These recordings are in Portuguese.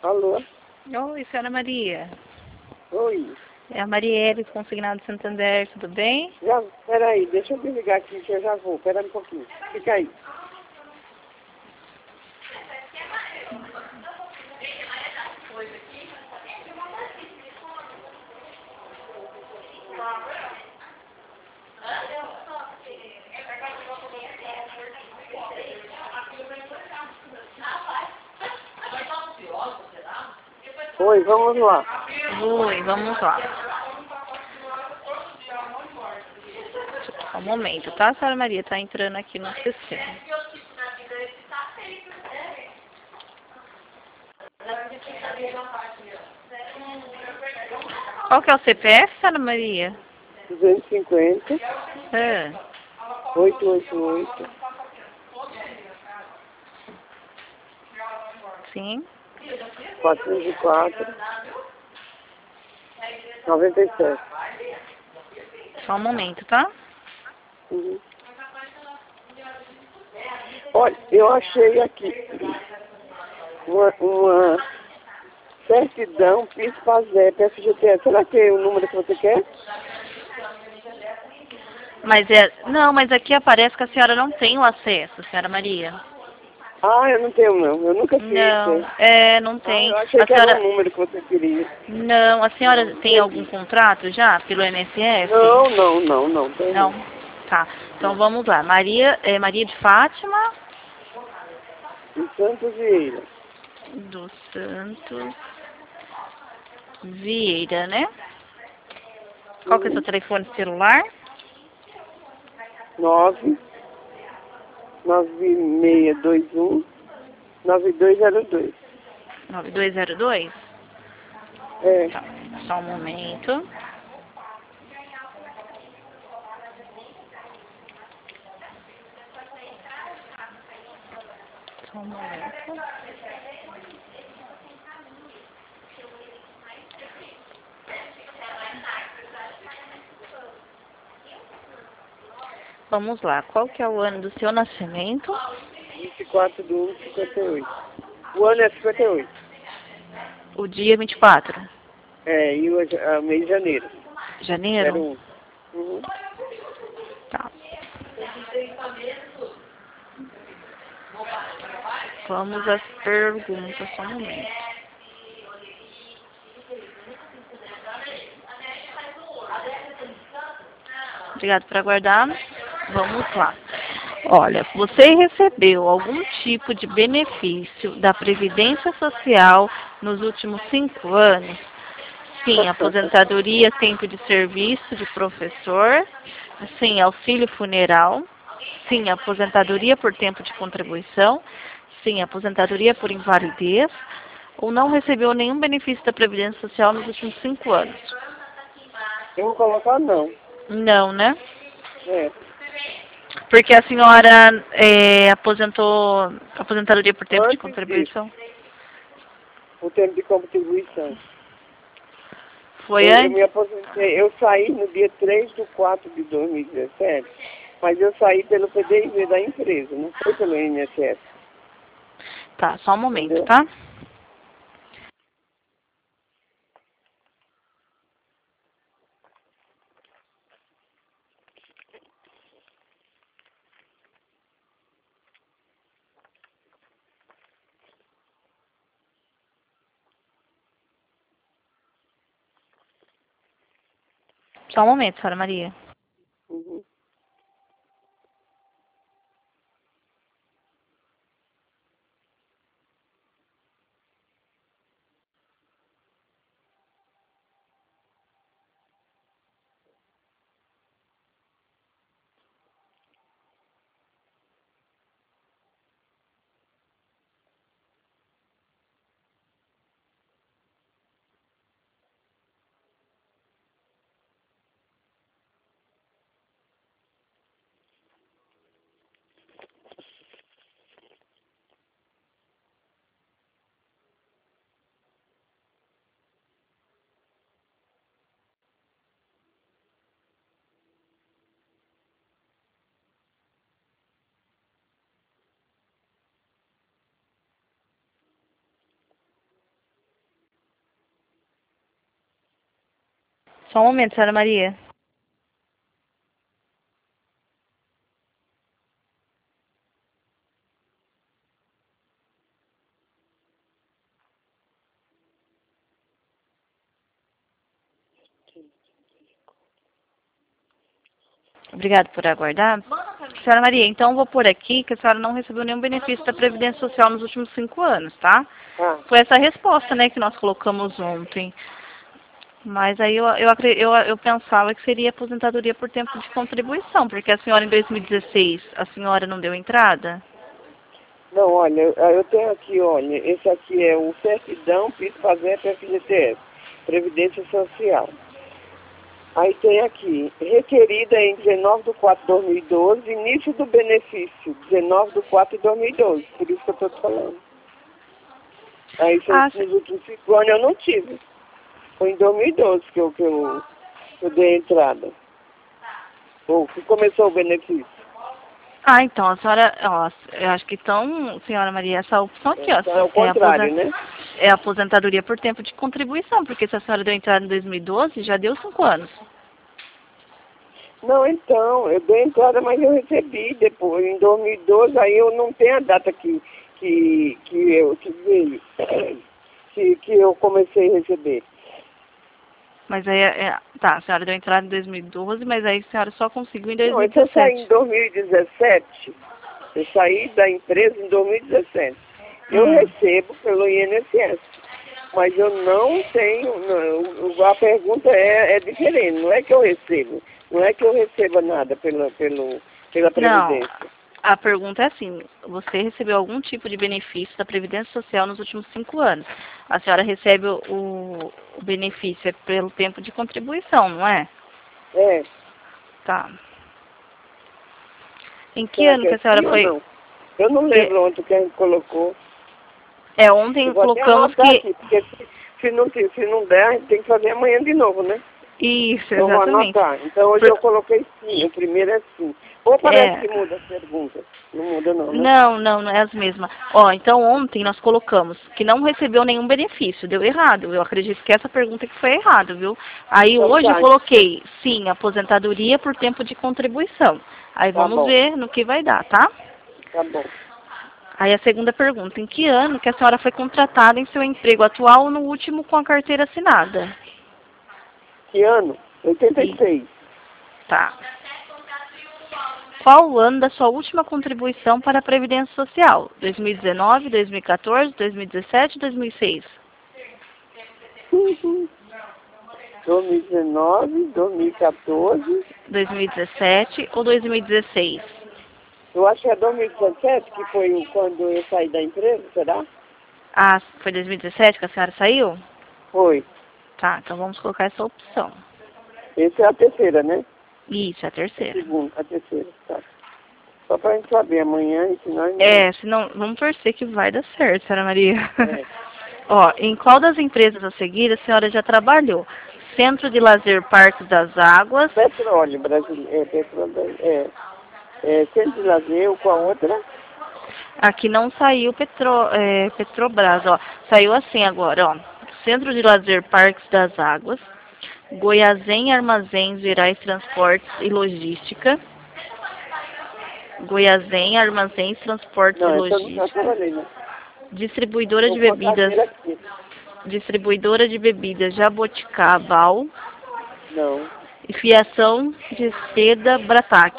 Alô? Oi, senhora Maria. Oi. É a Marielle, consignado Santander, tudo bem? Já, peraí, deixa eu desligar aqui que eu já vou. Pera um pouquinho. Fica aí. Oi, vamos lá. Oi, vamos lá. Só um momento, tá, senhora Maria? Tá entrando aqui no sistema. Qual que é o CPF, senhora Maria? 250, Ah, 888, sim. 404, 97. Só um momento, tá? Uhum. Olha, eu achei aqui uma certidão PIS-PASEP FGTS. Será que é o número que você quer? Mas não, mas aqui aparece que a senhora não tem o acesso, senhora Maria. Ah, eu não tenho não. Eu nunca fiz isso Não, aí. não Ah, tem. eu achei A que era o senhora, número que você queria. não, a senhora Não, tem algum entendi. contrato já pelo INSS? Não, tem Não. não. Tá. Então Não. vamos lá. Maria de Fátima Em Santos Vieira. dos Santos Vieira, né? Qual que é o seu Uhum. telefone celular? 99621 9202. 9202? É. Tá. Só um momento. Só um momento. Vamos lá. Qual que é o ano do seu nascimento? 24/1/58. O ano é 58. O dia 24. É, e o mês de janeiro. Janeiro? 01. Uhum. Tá. Vamos às perguntas, só um momento. Obrigado por aguardar. Vamos lá. Olha, você recebeu algum tipo de benefício da Previdência Social nos últimos 5 anos? Sim, aposentadoria, tempo de serviço de professor. Sim, auxílio funeral. Sim, aposentadoria por tempo de contribuição. Sim, aposentadoria por invalidez. Ou não recebeu nenhum benefício da Previdência Social nos últimos 5 anos? Eu vou colocar não. Não, né? É. Porque a senhora aposentou aposentadoria por tempo de Antes disso, contribuição. o tempo de contribuição. Foi Eu me antes? aposentei, eu saí no dia 3/4/2017, mas eu saí pelo PDIV da empresa, não foi pelo INSS, Tá, só um momento, entendeu? tá? Só um momento, senhora Maria. Uhum. Só um momento, senhora Maria. Obrigada por aguardar. Senhora Maria, então vou pôr aqui que a senhora não recebeu nenhum benefício da Previdência Social nos últimos 5 anos, tá? Ah, Foi essa a resposta, né, que nós colocamos ontem. Mas aí eu pensava que seria aposentadoria por tempo de contribuição, porque a senhora em 2016, a senhora não deu entrada? não, olha, eu tenho aqui, olha, esse aqui é o certidão, PIS/PASEP, FGTS, Previdência Social. Aí tem aqui, requerida em 19/4/2012, início do benefício, 19/4/2012, por isso que eu estou te falando. Aí Ah, nos últimos 5 anos eu não tive. Foi em 2012 que eu dei a entrada. Ou que começou o benefício. então a senhora, ó, eu acho que então, senhora Maria, essa opção aqui, ó, Então é o contrário, né? é aposentadoria por tempo de contribuição, porque se a senhora deu entrada em 2012, já deu 5 anos. Não, então, eu dei entrada, mas eu recebi depois, em 2012, aí eu não tenho a data que veio, que eu comecei a receber. Mas aí, tá, a senhora deu entrada em 2012, mas aí a senhora só conseguiu em Não, então eu saí em 2017. 2017, eu saí da empresa em 2017. Eu recebo pelo INSS, mas eu não tenho, não, a pergunta é diferente, não é que eu recebo, não é que eu receba nada pela Não, Previdência. a pergunta é assim, você recebeu algum tipo de benefício da Previdência Social nos últimos 5 anos? A senhora recebe o benefício pelo tempo de contribuição, não é? É, Tá. Em que será ano que que é a senhora sim ou foi? não? Eu não que- lembro onde que a gente colocou. Ontem Eu vou até colocamos anotar que... aqui, porque se não der, a gente tem que fazer amanhã de novo, né? Isso, Eu vou exatamente. anotar. Então hoje eu coloquei sim, o primeiro é sim. Ou parece É, que muda as perguntas. Não muda não, né? não é as mesmas. Ó, então ontem nós colocamos que não recebeu nenhum benefício, deu errado. Eu acredito que essa pergunta que foi errada, viu? Aí Então hoje eu tá, coloquei, sim, aposentadoria por tempo de contribuição. Aí tá vamos bom, ver no que vai dar, tá? tá bom. Aí a segunda pergunta, em que ano que a senhora foi contratada em seu emprego atual ou no último com a carteira assinada? Que ano? E 86. tá. Qual o ano da sua última contribuição para a Previdência Social? 2019, 2014, 2017, 2006? 2019, 2014. 2017 ou 2016? Eu acho que é 2017 que foi quando eu saí da empresa, será? Ah, foi 2017 que a senhora saiu? Foi. Tá, então vamos colocar essa opção. Essa é a terceira, né? Isso, é a A terceira. segunda, a terceira, tá. Só pra gente saber amanhã, e senão ainda... É, senão, vamos torcer que vai dar certo, senhora Maria. É. Ó, em qual das empresas a seguir a senhora já trabalhou? Centro de Lazer Parques das Águas. Petróleo brasileiro, petróleo, Centro de Lazer, com a outra, Aqui não saiu Petrobras, ó. Saiu assim agora, ó. Centro de Lazer Parques das Águas. Goiazen Armazéns Gerais Transportes e Logística. Goiazen Armazéns Transportes e não, essa eu nunca Logística. trabalhei, né? Distribuidora Tô de com a bebidas. carteira aqui. Distribuidora de bebidas Jaboticabal. Não. E fiação de seda Brataque.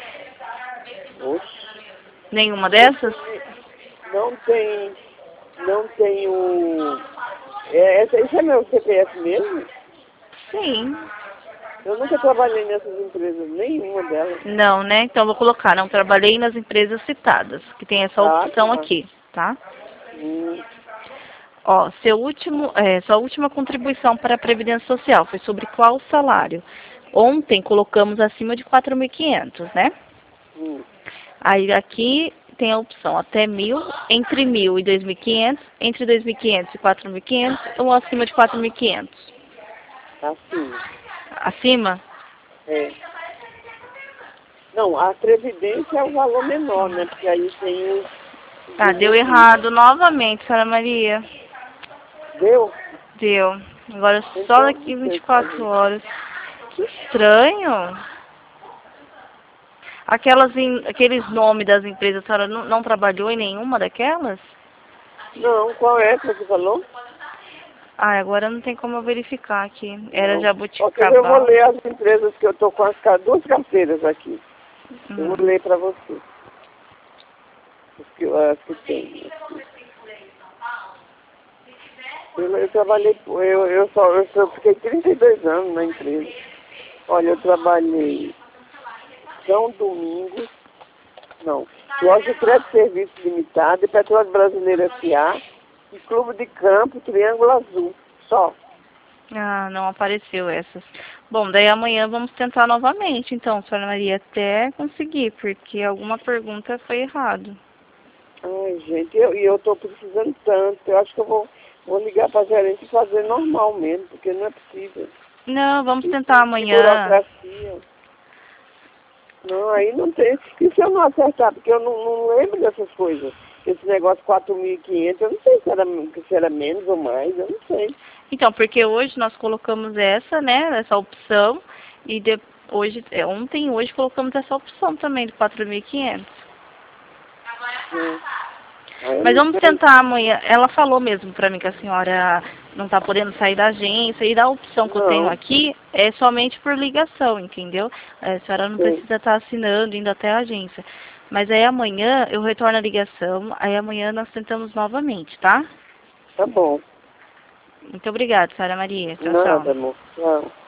Oxe. Nenhuma Não dessas? tem, não tem, não tem o... esse é meu CPF mesmo? Sim. Eu nunca trabalhei nessas empresas, nenhuma delas. Não, né? Então vou colocar, não trabalhei nas empresas citadas, que tem essa Ah, opção tá. aqui, tá? Hum, Ó, sua última contribuição para a Previdência Social foi sobre qual salário? Ontem colocamos acima de 4.500, né? hum. Aí aqui tem a opção até 1.000, entre 1.000 e 2.500, entre 2.500 e 4.500 ou acima de 4.500. Assim, Acima? é. Não, a Previdência é o valor menor, né? Porque aí tem os Ah, deu benefícios. errado novamente, senhora Maria. Deu? Deu. Agora só Então, daqui não sei 24 horas. Que estranho. Aqueles nomes das empresas, a senhora não trabalhou em nenhuma daquelas? Não, qual é que você falou? Ah, agora não tem como eu verificar aqui. Era Não. Ok, eu vou Jabuticabal. ler as empresas que eu tô com as duas carteiras aqui. Eu vou ler para você. As que tem. Eu trabalhei, eu fiquei 32 anos na empresa. Olha, eu trabalhei São Domingos, não, Loja de Crédito Serviço Limitado, Petróleo Brasileiro S.A. e Clube de Campo Triângulo Azul, só. Ah, não apareceu essas. Bom, daí amanhã vamos tentar novamente, então, senhora Maria, até conseguir, porque alguma pergunta foi errado. Ai, gente, eu tô precisando tanto, eu acho que eu vou ligar para a gerente e fazer normal mesmo, porque não é possível. Não, vamos Isso tentar de amanhã. burocracia. Não, aí não tem. E se eu não acertar, porque eu não lembro dessas coisas. Esse negócio 4.500, eu não sei se era menos ou mais, eu não sei. Então, porque hoje nós colocamos essa, né, essa opção, e ontem e hoje colocamos essa opção também de 4.500. Aí eu Mas não vamos sei. tentar amanhã. Ela falou mesmo pra mim que a senhora não está podendo sair da agência, e da opção que eu tenho Não, aqui é somente por ligação, entendeu? A senhora não sei. precisa estar assinando, indo até a agência. Mas aí amanhã eu retorno a ligação, aí amanhã nós tentamos novamente, tá? Tá bom. Muito obrigada, senhora Maria. Tchau, Nada, tchau. amor. Tchau.